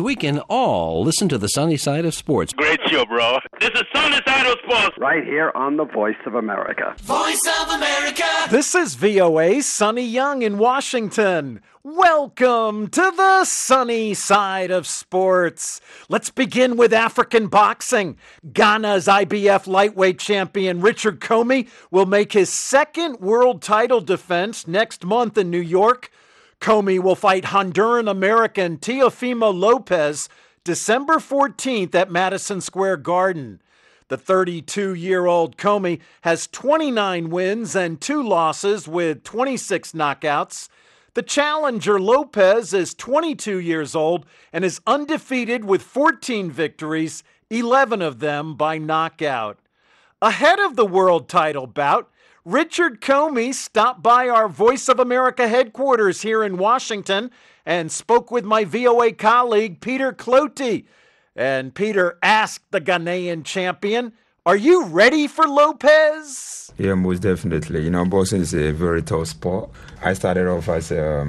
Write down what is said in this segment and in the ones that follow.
we can all listen to the sunny side of sports. Great show, bro. This is Sunny Side of Sports. Right here on the Voice of America. Voice of America. This is VOA's Sonny Young in Washington. Welcome to the sunny side of sports. Let's begin with African boxing. Ghana's IBF lightweight champion Richard Comey will make his second world title defense next month in New York. Comey will fight Honduran-American Teofimo Lopez December 14th at Madison Square Garden. The 32-year-old Comey has 29 wins and 2 losses with 26 knockouts. The challenger Lopez is 22 years old and is undefeated with 14 victories, 11 of them by knockout. Ahead of the world title bout, Richard Comey stopped by our Voice of America headquarters here in Washington and spoke with my VOA colleague, Peter Cloutey. And Peter asked the Ghanaian champion, "Are you ready for Lopez?" Yeah, most definitely. You know, boxing is a very tough sport. I started off as a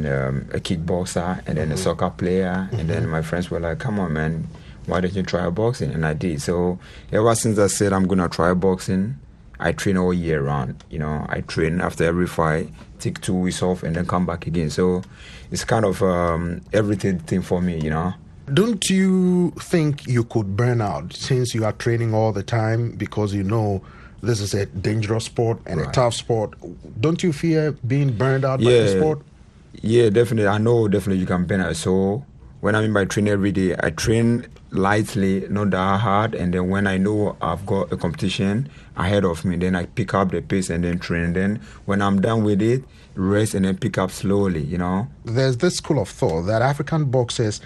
kickboxer and then a soccer player. And then my friends were like, "Come on, man, why don't you try boxing?" And I did. So ever since I said I'm going to try boxing, I train all year round. You know, I train after every fight, take 2 weeks off, and then come back again. So it's kind of everything for me, you know. Don't you think you could burn out since you are training all the time, because you know this is a dangerous sport and a tough sport? Don't you fear being burned out by the sport? Yeah, definitely. I know definitely you can burn out. So when I'm in my training every day, I train lightly, not that hard, and then when I know I've got a competition ahead of me, then I pick up the pace and then train. Then when I'm done with it, rest and then pick up slowly, you know. There's this school of thought that African boxers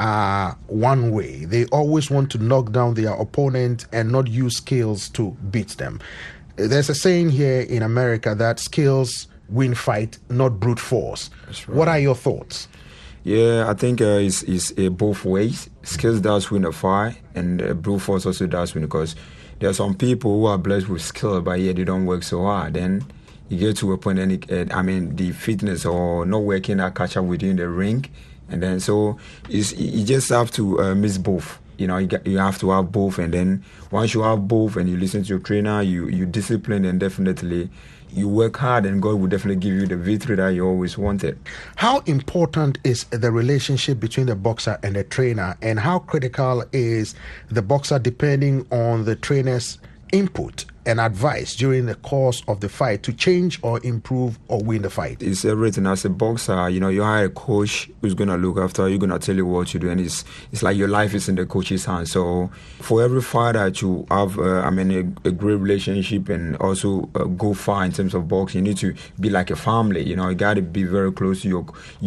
are one way. They always want to knock down their opponent and not use skills to beat them. There's a saying here in America that skills win fight, not brute force. That's right. What are your thoughts? Yeah, I think it's both ways. Skills does win a fight, and brute force also does win, because there are some people who are blessed with skill, but yet they don't work so hard. Then you get to a point, and the fitness or not working that catch up with you in the ring, and then so you just have to mix both. You know, you have to have both, and then once you have both and you listen to your trainer, you discipline, and definitely you work hard, and God will definitely give you the victory that you always wanted. How important is the relationship between the boxer and the trainer, and how critical is the boxer depending on the trainer's input and advice during the course of the fight to change or improve or win the fight? It's everything. As a boxer, you know, you hire a coach who's going to look after you, going to tell you what to do, and it's like your life is in the coach's hands. So for every fighter to have a great relationship and also go far in terms of boxing, you need to be like a family. You know, you got to be very close to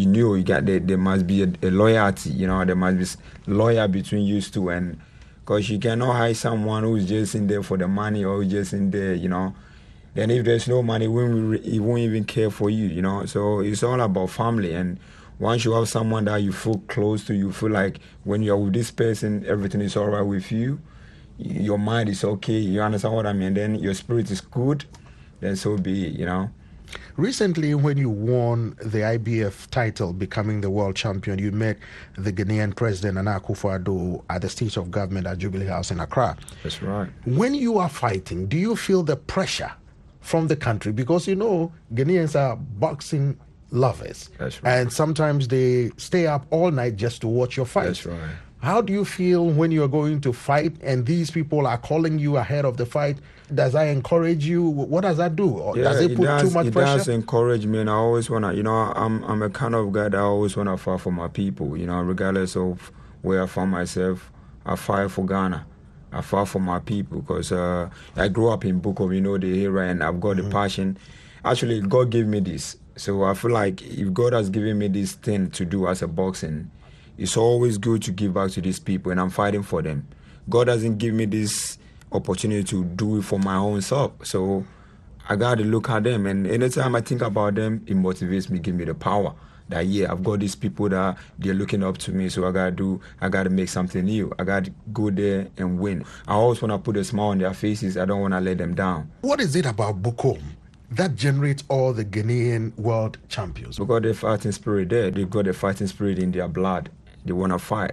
there must be a loyalty. You know, there must be loyal between you two, and because you cannot hire someone who's just in there for the money, or just in there, you know. Then if there's no money, he won't even care for you, you know. So it's all about family. And once you have someone that you feel close to, you feel like when you're with this person, everything is all right with you. Your mind is okay. You understand what I mean? Then your spirit is good. Then so be it, you know. Recently, when you won the IBF title, becoming the world champion, you met the Ghanaian president, Nana Akufo-Addo, at the State of Government at Jubilee House in Accra. That's right. When you are fighting, do you feel the pressure from the country? Because, you know, Ghanaians are boxing lovers. That's right. And sometimes they stay up all night just to watch your fight. That's right. How do you feel when you're going to fight and these people are calling you ahead of the fight? Does that encourage you? What does that do? Or does it put too much pressure? It does encourage me, and I always want to, you know, I'm a kind of guy that I always want to fight for my people, you know, regardless of where I find myself. I fight for Ghana. I fight for my people, because I grew up in Bukom, you know, the area, and I've got the passion. Actually, God gave me this. So I feel like if God has given me this thing to do as a boxing, it's always good to give back to these people, and I'm fighting for them. God doesn't give me this opportunity to do it for my own self. So I got to look at them, and anytime I think about them, it motivates me, give me the power that, yeah, I've got these people that they're looking up to me, so I got to make something new. I got to go there and win. I always want to put a smile on their faces. I don't want to let them down. What is it about Bukom that generates all the Ghanaian world champions? Because the fighting spirit there, they got the fighting spirit in their blood. They want to fight.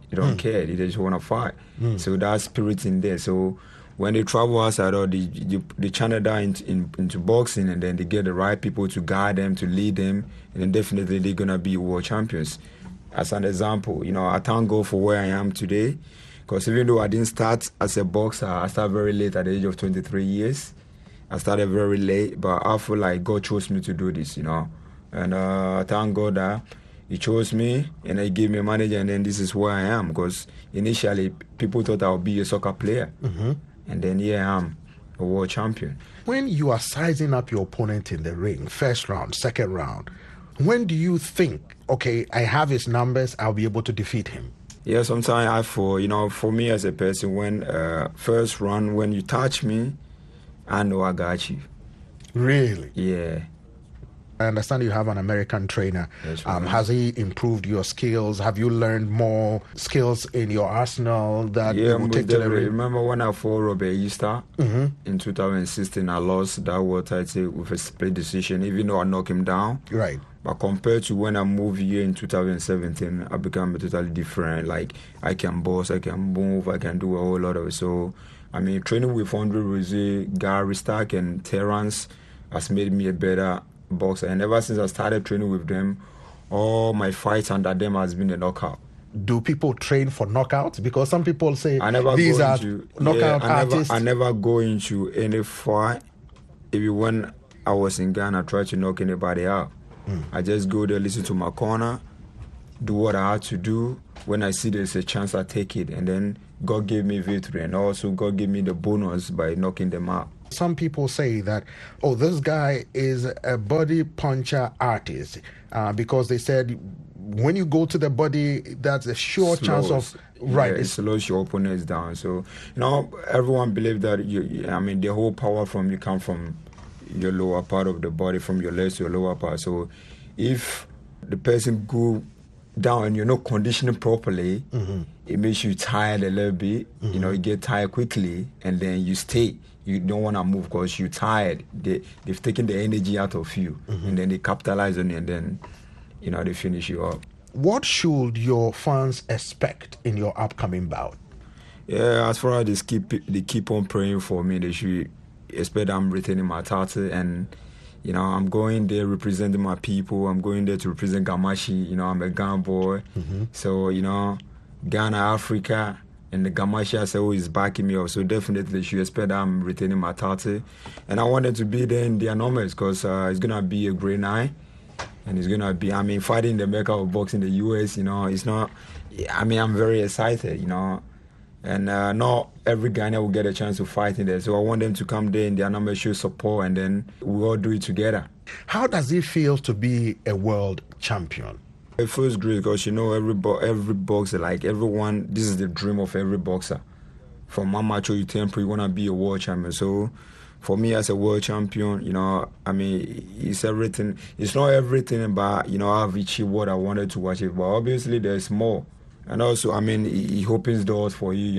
They don't care. They just want to fight. So that spirit in there. So when they travel outside, or they channel that into boxing, and then they get the right people to guide them, to lead them, and then definitely they're going to be world champions. As an example, I thank God for where I am today, because even though I didn't start as a boxer, I started very late at the age of 23 years. I started very late, but I feel like God chose me to do this, And I thank God that He chose me, and He gave me a manager, and then this is where I am. Because initially, people thought I would be a soccer player. And then here I am, a world champion. When you are sizing up your opponent in the ring, first round, second round, when do you think, okay, I have his numbers, I'll be able to defeat him? Yeah, sometimes for me as a person, when first round, when you touch me, I know I got you. Really? Yeah. I understand you have an American trainer. That's right. Has he improved your skills? Have you learned more skills in your arsenal that you will take to the ring? Remember when I fought Robert Easter in 2016, I lost that world title with a split decision, even though I knocked him down. Right. But compared to when I moved here in 2017, I became totally different. Like, I can box, I can move, I can do a whole lot of it. So, training with Andre Rosé, Gary Stark, and Terrence has made me a better boxer. And ever since I started training with them, all my fights under them has been a knockout. Do people train for knockouts? Because some people say these are knockout artists. I never go into any fight. Even when I was in Ghana, I tried to knock anybody out. I just go there, listen to my corner, do what I have to do. When I see there's a chance, I take it. And then God gave me victory. And also God gave me the bonus by knocking them out. Some people say that, this guy is a body puncher artist because they said when you go to the body, that's a sure chance of... Right. It slows your opponents down. So, everyone believes that, the whole power from you come from your lower part of the body, from your legs to your lower part. So if the person go down and you're not conditioning properly, it makes you tired a little bit. You get tired quickly, and then you stay. You don't want to move because you're tired. They've taken the energy out of you, and then they capitalize on it, and then, they finish you up. What should your fans expect in your upcoming bout? Yeah, as far as they keep on praying for me, they should expect I'm retaining my title, and I'm going there representing my people. I'm going there to represent Gamashi. I'm a Ghana boy, so Ghana, Africa, and the Gamashi as always backing me up. So definitely, you expect I'm retaining my title, and I wanted to be there in their numbers because it's gonna be a great night, and it's gonna be fighting the Mecca of boxing in the US. It's not. I'm very excited. And not every Ghanaian will get a chance to fight in there. So I want them to come there in their numbers, show support, and then we all do it together. How does it feel to be a world champion? It feels great because, every boxer, like everyone, this is the dream of every boxer. From amateur to temporary, you want to be a world champion. So for me as a world champion, it's everything. It's not everything, but, I've achieved what I wanted to achieve. But obviously there's more. And also, it opens doors for you,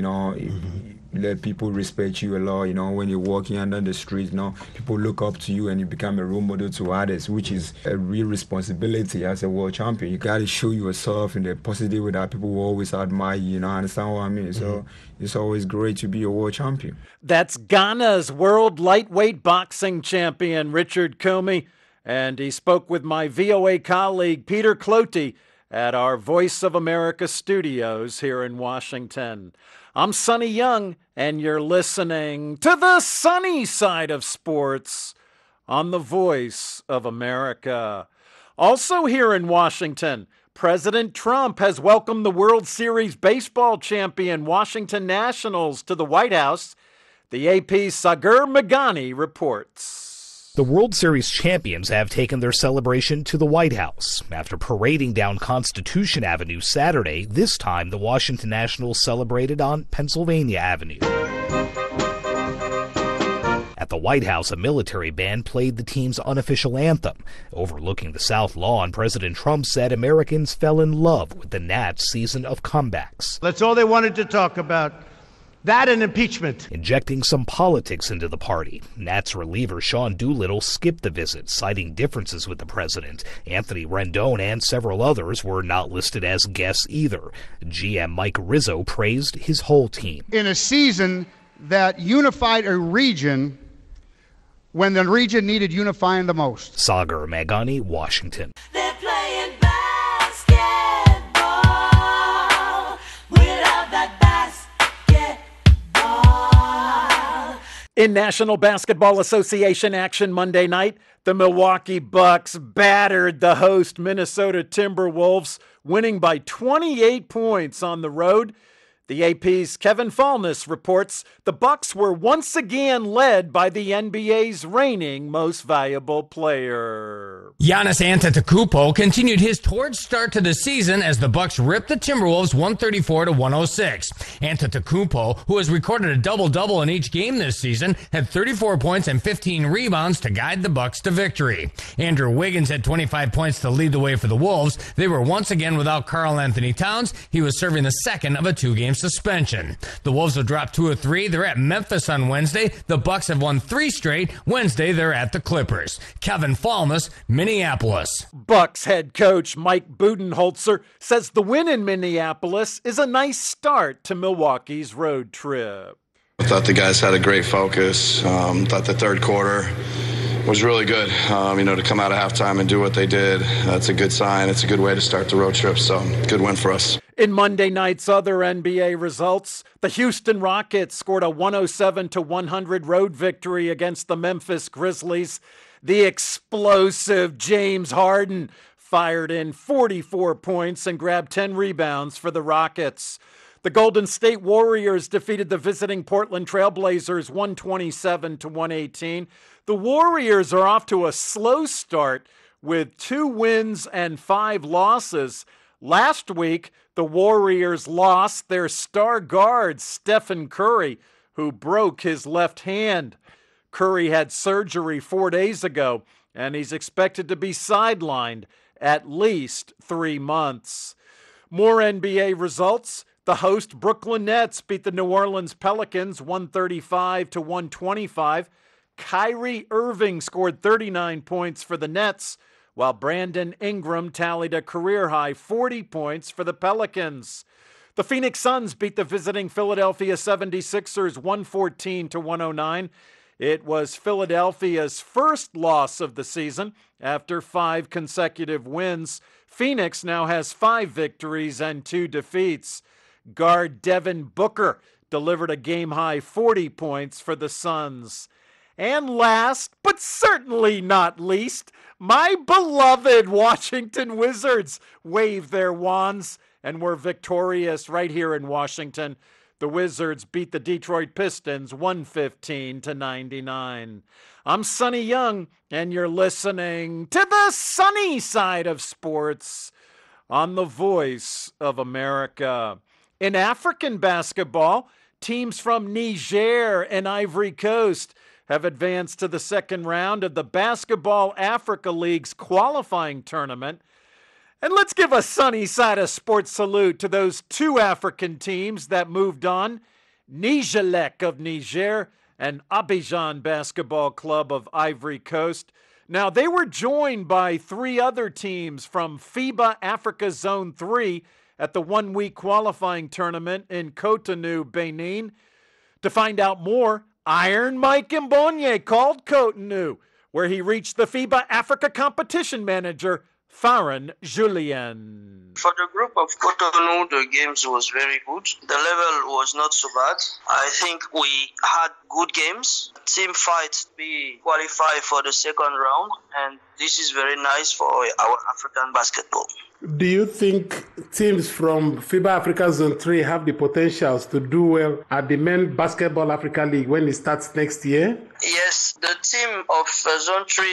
let people respect you a lot, when you're walking under the street, people look up to you and you become a role model to others, which is a real responsibility as a world champion. You got to show yourself in the positive way that people will always admire you, understand what I mean? So it's always great to be a world champion. That's Ghana's world lightweight boxing champion, Richard Comey, and he spoke with my VOA colleague, Peter Cloete, at our Voice of America studios here in Washington. I'm Sonny Young, and you're listening to the sunny side of sports on the Voice of America. Also here in Washington, President Trump has welcomed the World Series baseball champion Washington Nationals to the White House. The AP's Sagar Meghani reports. The World Series champions have taken their celebration to the White House. After parading down Constitution Avenue Saturday, this time the Washington Nationals celebrated on Pennsylvania Avenue. At the White House, a military band played the team's unofficial anthem. Overlooking the South Lawn, President Trump said Americans fell in love with the Nats' season of comebacks. That's all they wanted to talk about. That and impeachment. Injecting some politics into the party. Nats reliever Sean Doolittle skipped the visit, citing differences with the president. Anthony Rendon and several others were not listed as guests either. GM Mike Rizzo praised his whole team. In a season that unified a region when the region needed unifying the most. Sagar Magani, Washington. They're playing basketball without that basketball. In National Basketball Association action Monday night, the Milwaukee Bucks battered the host Minnesota Timberwolves, winning by 28 points on the road. The AP's Kevin Falness reports the Bucks were once again led by the NBA's reigning most valuable player. Giannis Antetokounmpo continued his torch start to the season as the Bucks ripped the Timberwolves 134-106. Antetokounmpo, who has recorded a double-double in each game this season, had 34 points and 15 rebounds to guide the Bucks to victory. Andrew Wiggins had 25 points to lead the way for the Wolves. They were once again without Karl Anthony Towns. He was serving the second of a 2-game suspension. The Wolves have dropped 2 of 3. They're at Memphis on Wednesday. The Bucks have won 3 straight. Wednesday, they're at the Clippers. Kevin Falness, Minneapolis. Bucks head coach Mike Budenholzer says the win in Minneapolis is a nice start to Milwaukee's road trip. I thought the guys had a great focus. Thought the third quarter was really good. To come out of halftime and do what they did, that's a good sign. It's a good way to start the road trip, so good win for us. In Monday night's other NBA results, the Houston Rockets scored a 107-100 road victory against the Memphis Grizzlies. The explosive James Harden fired in 44 points and grabbed 10 rebounds for the Rockets. The Golden State Warriors defeated the visiting Portland Trailblazers 127-118. The Warriors are off to a slow start with 2 wins and 5 losses. Last week, the Warriors lost their star guard, Stephen Curry, who broke his left hand. Curry had surgery 4 days ago, and he's expected to be sidelined at least 3 months. More NBA results. The host Brooklyn Nets beat the New Orleans Pelicans 135-125. Kyrie Irving scored 39 points for the Nets, while Brandon Ingram tallied a career-high 40 points for the Pelicans. The Phoenix Suns beat the visiting Philadelphia 76ers 114-109. It was Philadelphia's first loss of the season after 5 consecutive wins. Phoenix now has 5 victories and 2 defeats. Guard Devin Booker delivered a game-high 40 points for the Suns. And last, but certainly not least, my beloved Washington Wizards waved their wands and were victorious right here in Washington. The Wizards beat the Detroit Pistons 115-99. I'm Sonny Young, and you're listening to the sunny side of sports on the Voice of America. In African basketball, teams from Niger and Ivory Coast have advanced to the second round of the Basketball Africa League's qualifying tournament. And let's give a sunny side of sports salute to those 2 African teams that moved on, Nigelec of Niger and Abidjan Basketball Club of Ivory Coast. Now, they were joined by 3 other teams from FIBA Africa Zone 3 at the 1-week qualifying tournament in Cotonou, Benin. To find out more, Iron Mike Mbonye called Cotonou, where he reached the FIBA Africa competition manager, Farhan Julien. For the group of Cotonou, the games was very good. The level was not so bad. I think we had good games. Team fight, we qualified for the second round, and this is very nice for our African basketball. Do you think teams from FIBA Africa Zone 3 have the potentials to do well at the Men Basketball Africa League when it starts next year? Yes, The team of Zone 3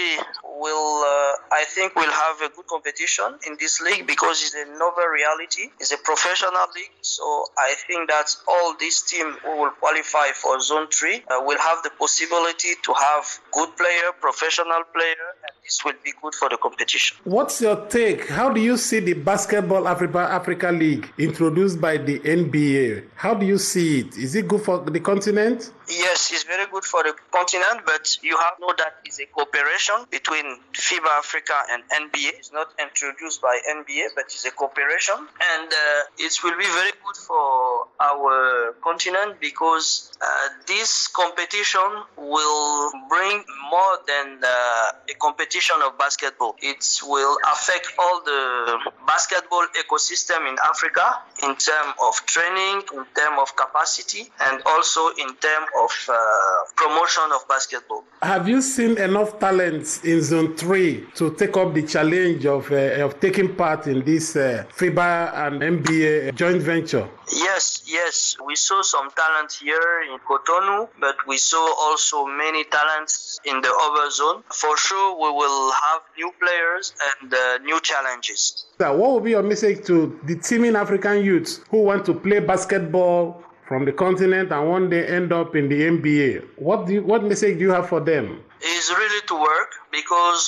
I think will have a good competition in this league because it's a novel reality. It's a professional league. So I think that all these teams who will qualify for Zone 3 will have the possibility to have good player, professional player, and this will be good for the competition. What's your take? How do you see the Basketball Africa League introduced by the NBA? How do you see it? Is it good for the continent? Yes, it's very good for the continent, but you have to know that it's a cooperation between FIBA Africa and NBA. It's not introduced by NBA, but it's a cooperation. And it will be very good for our continent because this competition will bring more than a competition of basketball. It will affect all the basketball ecosystem in Africa in terms of training, in terms of capacity, and also in terms of promotion of basketball. Have you seen enough talents in Zone 3 to take up the challenge of taking part in this FIBA and NBA joint venture? Yes. We saw some talent here in Cotonou, but we saw also many talents in the other zone. For sure, we will have new players and new challenges. What will be your message to the teaming African youths who want to play basketball from the continent and one day end up in the NBA? What message do you have for them? Is really to work because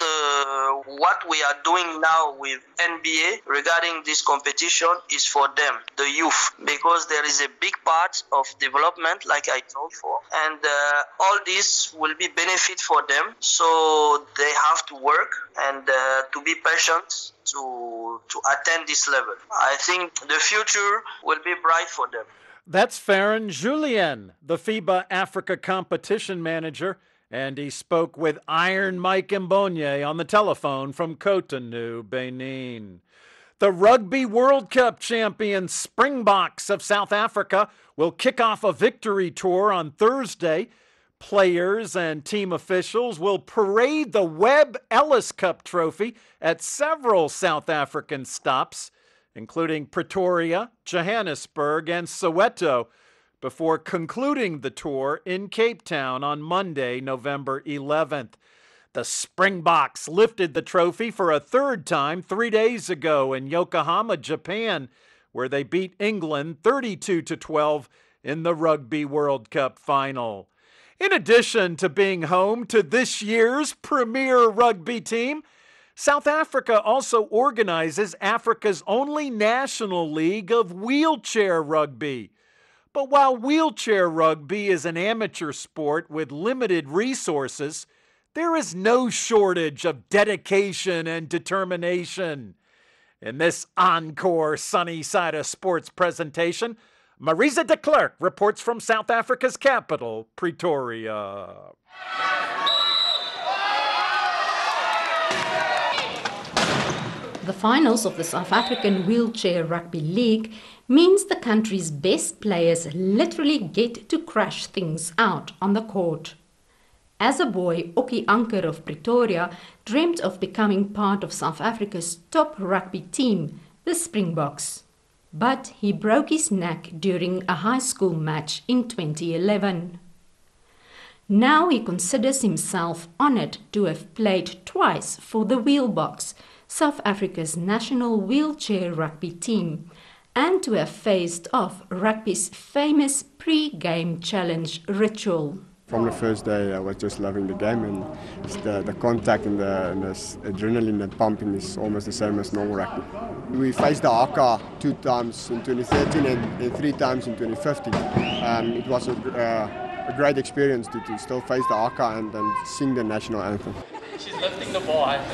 what we are doing now with NBA regarding this competition is for them, the youth, because there is a big part of development, like I told before, and all this will be benefit for them. So they have to work and to be patient to attain this level. I think the future will be bright for them. That's Farron Julien, the FIBA Africa competition manager, and he spoke with Iron Mike Mbonye on the telephone from Cotonou, Benin. The Rugby World Cup champion Springboks of South Africa will kick off a victory tour on Thursday. Players and team officials will parade the Webb Ellis Cup trophy at several South African stops, including Pretoria, Johannesburg, and Soweto, before concluding the tour in Cape Town on Monday, November 11th. The Springboks lifted the trophy for a third time 3 days ago in Yokohama, Japan, where they beat England 32-12 in the Rugby World Cup final. In addition to being home to this year's premier rugby team, South Africa also organizes Africa's only national league of wheelchair rugby. But while wheelchair rugby is an amateur sport with limited resources, there is no shortage of dedication and determination. In this encore Sunny Side of Sports presentation, Marisa de Klerk reports from South Africa's capital, Pretoria. The finals of the South African Wheelchair Rugby League means the country's best players literally get to crash things out on the court. As a boy, Okkie Anker of Pretoria dreamt of becoming part of South Africa's top rugby team, the Springboks. But he broke his neck during a high school match in 2011. Now he considers himself honoured to have played twice for the Wheelboks, South Africa's national wheelchair rugby team, and to have faced off rugby's famous pre-game challenge ritual. From the first day, I was just loving the game, and the contact and the adrenaline and pumping is almost the same as normal rugby. We faced the Haka 2 times in 2013 and 3 times in 2015. It was a great experience to still face the Haka and sing the national anthem. She's lifting the ball. 1,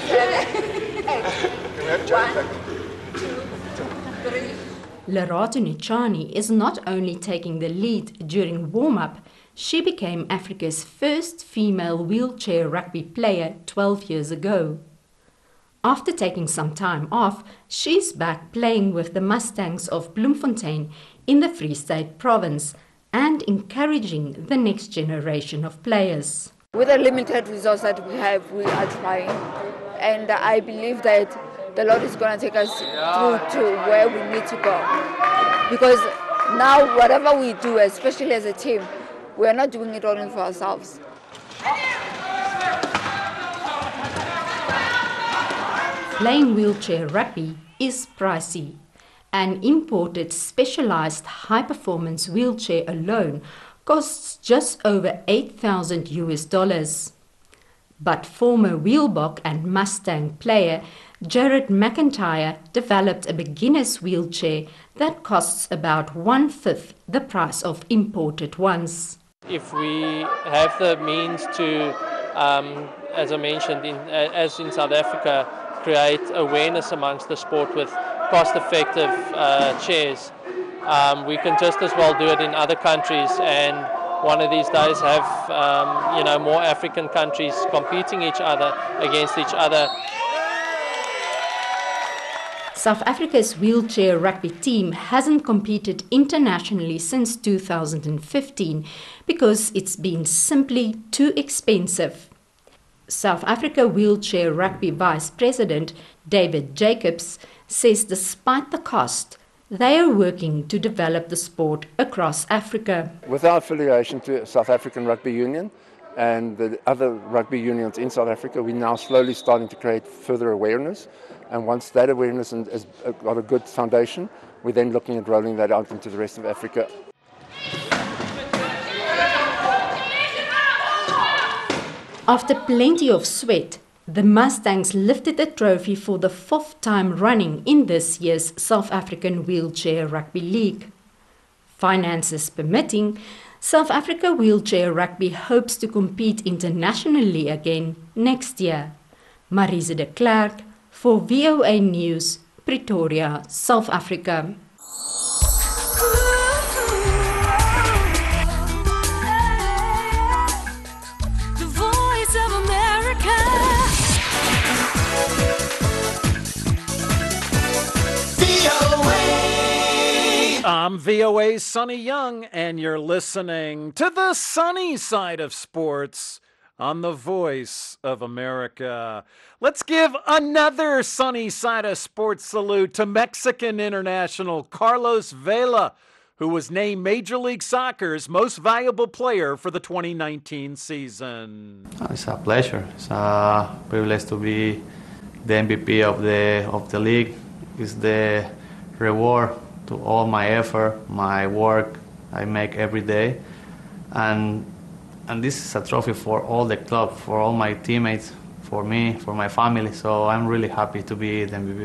2, 3. Lerato Nichani is not only taking the lead during warm-up, she became Africa's first female wheelchair rugby player 12 years ago. After taking some time off, she's back playing with the Mustangs of Bloemfontein in the Free State province and encouraging the next generation of players. With the limited resources that we have, we are trying, and I believe that the Lord is going to take us through to where we need to go. Because now whatever we do, especially as a team, we are not doing it only for ourselves. Playing wheelchair rugby is pricey. An imported specialized high-performance wheelchair alone costs just over $8,000. But former Wheelbok and Mustang player Jared McIntyre developed a beginner's wheelchair that costs about 1/5 the price of imported ones. If we have the means to, as I mentioned, as in South Africa, create awareness amongst the sport with cost-effective chairs, we can just as well do it in other countries, and one of these days have more African countries competing against each other. South Africa's wheelchair rugby team hasn't competed internationally since 2015 because it's been simply too expensive. South Africa Wheelchair Rugby Vice President David Jacobs says despite the cost, they are working to develop the sport across Africa. With our affiliation to South African Rugby Union and the other rugby unions in South Africa, we're now slowly starting to create further awareness. And once that awareness has got a good foundation, we're then looking at rolling that out into the rest of Africa. After plenty of sweat, the Mustangs lifted the trophy for the 4th time running in this year's South African Wheelchair Rugby League. Finances permitting, South Africa Wheelchair Rugby hopes to compete internationally again next year. Marise de Klerk for VOA News, Pretoria, South Africa. The Voice of America. VOA. I'm VOA's Sonny Young, and you're listening to the sunny side of sports on the Voice of America. Let's give another sunny side of sports salute to Mexican international Carlos Vela, who was named Major League Soccer's most valuable player for the 2019 season. It's a pleasure. It's a privilege to be the MVP of the league. It's the reward to all my effort, my work I make every day. And this is a trophy for all the club, for all my teammates, for me, for my family. So I'm really happy to be the MVP.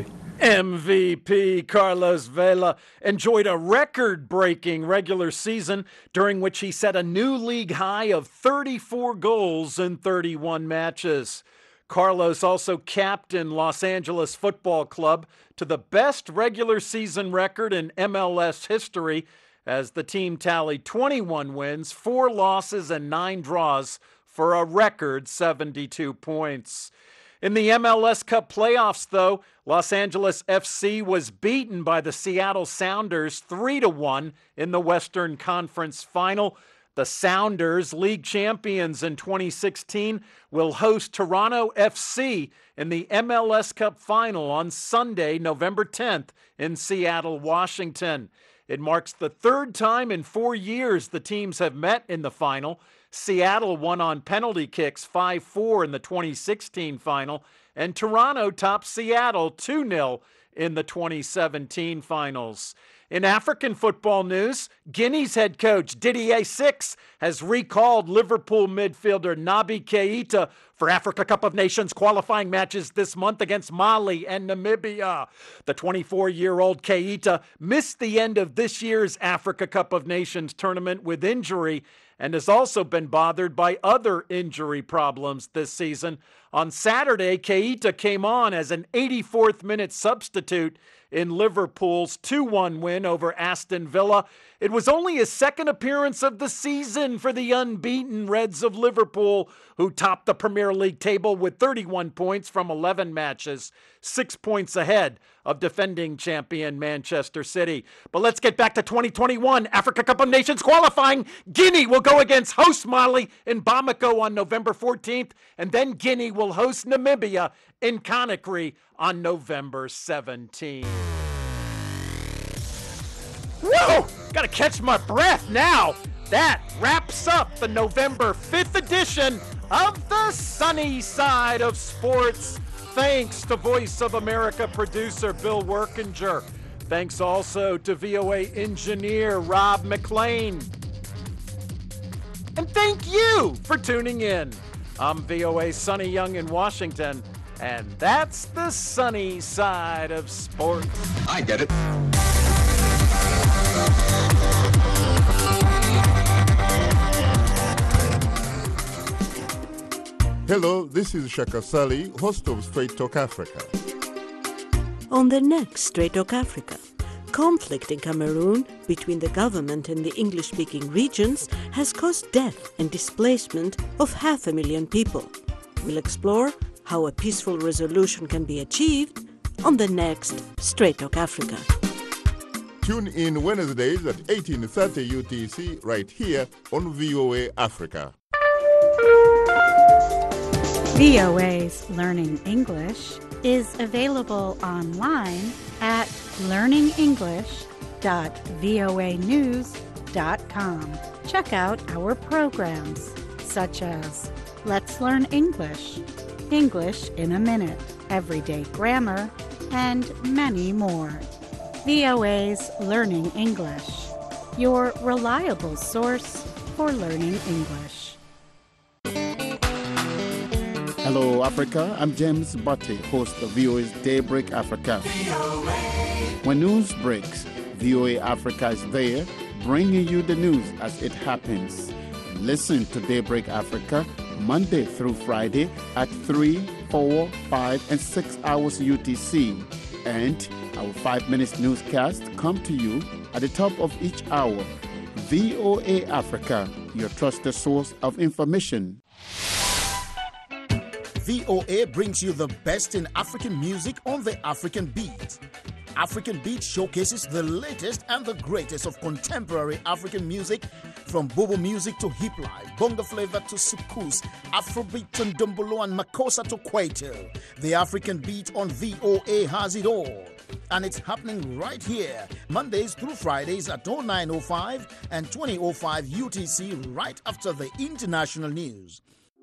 MVP Carlos Vela enjoyed a record-breaking regular season during which he set a new league high of 34 goals in 31 matches. Carlos also captained Los Angeles Football Club to the best regular season record in MLS history, as the team tallied 21 wins, 4 losses, and 9 draws for a record 72 points. In the MLS Cup playoffs, though, Los Angeles FC was beaten by the Seattle Sounders 3-1 in the Western Conference Final. The Sounders, league champions in 2016, will host Toronto FC in the MLS Cup Final on Sunday, November 10th in Seattle, Washington. It marks the 3rd time in 4 years the teams have met in the final. Seattle won on penalty kicks 5-4 in the 2016 final, and Toronto topped Seattle 2-0 in the 2017 finals. In African football news, Guinea's head coach Didier Six has recalled Liverpool midfielder Naby Keita for Africa Cup of Nations qualifying matches this month against Mali and Namibia. The 24-year-old Keita missed the end of this year's Africa Cup of Nations tournament with injury and has also been bothered by other injury problems this season. On Saturday, Keita came on as an 84th minute substitute in Liverpool's 2-1 win over Aston Villa. It was only his 2nd appearance of the season for the unbeaten Reds of Liverpool, who topped the Premier League table with 31 points from 11 matches, 6 points ahead of defending champion Manchester City. But let's get back to 2021 Africa Cup of Nations qualifying. Guinea will go against host Mali in Bamako on November 14th, and then Guinea will host Namibia in Conakry on November 17th. Whoa! Gotta catch my breath now. That wraps up the November 5th edition of the sunny side of sports. Thanks to Voice of America producer Bill Workinger. Thanks also to VOA engineer Rob McLean. And thank you for tuning in. I'm VOA Sonny Young in Washington, and that's the sunny side of sports. I get it. Hello, this is Shaka Sali, host of Straight Talk Africa. On the next Straight Talk Africa, conflict in Cameroon between the government and the English-speaking regions has caused death and displacement of 500,000 people. We'll explore how a peaceful resolution can be achieved on the next Straight Talk Africa. Tune in Wednesdays at 18:30 UTC right here on VOA Africa. VOA's Learning English is available online at learningenglish.voanews.com. Check out our programs such as Let's Learn English, English in a Minute, Everyday Grammar, and many more. VOA's Learning English, your reliable source for learning English. Hello, Africa. I'm James Butte, host of VOA's Daybreak Africa. When news breaks, VOA Africa is there, bringing you the news as it happens. Listen to Daybreak Africa Monday through Friday at 3, 4, 5, and 6 hours UTC. And our 5-minute newscast come to you at the top of each hour. VOA Africa, your trusted source of information. VOA brings you the best in African music on the African Beat. African Beat showcases the latest and the greatest of contemporary African music, from Bobo music to hip life, bongo flavor to soukous, Afrobeat to ndombolo and makossa to kwaito. The African Beat on VOA has it all. And it's happening right here, Mondays through Fridays at 09:05 and 20:05 UTC, right after the international news.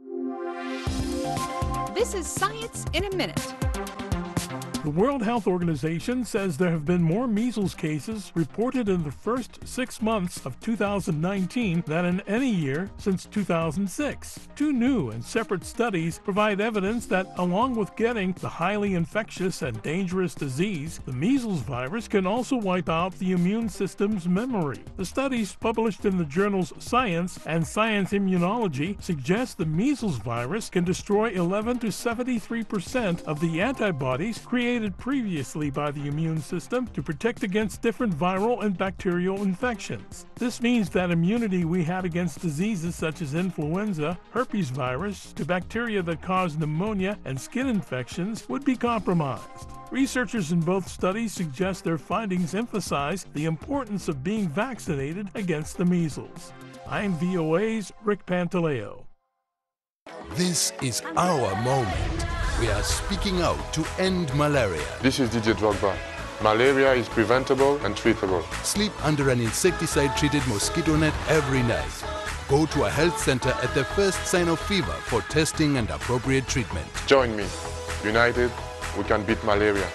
This is Science in a Minute. The World Health Organization says there have been more measles cases reported in the first 6 months of 2019 than in any year since 2006. 2 new and separate studies provide evidence that, along with getting the highly infectious and dangerous disease, the measles virus can also wipe out the immune system's memory. The studies, published in the journals Science and Science Immunology, suggest the measles virus can destroy 11 to 73% of the antibodies created previously by the immune system to protect against different viral and bacterial infections. This means that immunity we had against diseases such as influenza, herpes virus, to bacteria that cause pneumonia and skin infections would be compromised. Researchers in both studies suggest their findings emphasize the importance of being vaccinated against the measles. I'm VOA's Rick Pantaleo. This is our moment. We are speaking out to end malaria. This is DJ Drogba. Malaria is preventable and treatable. Sleep under an insecticide-treated mosquito net every night. Go to a health center at the first sign of fever for testing and appropriate treatment. Join me. United, we can beat malaria.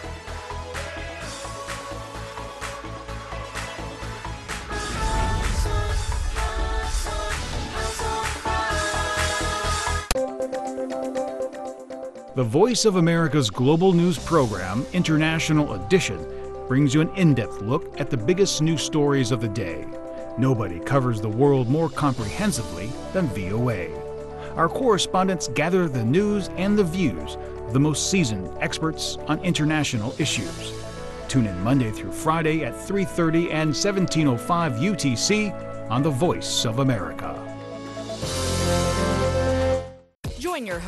The Voice of America's global news program, International Edition, brings you an in-depth look at the biggest news stories of the day. Nobody covers the world more comprehensively than VOA. Our correspondents gather the news and the views of the most seasoned experts on international issues. Tune in Monday through Friday at 3:30 and 17:05 UTC on The Voice of America. Join your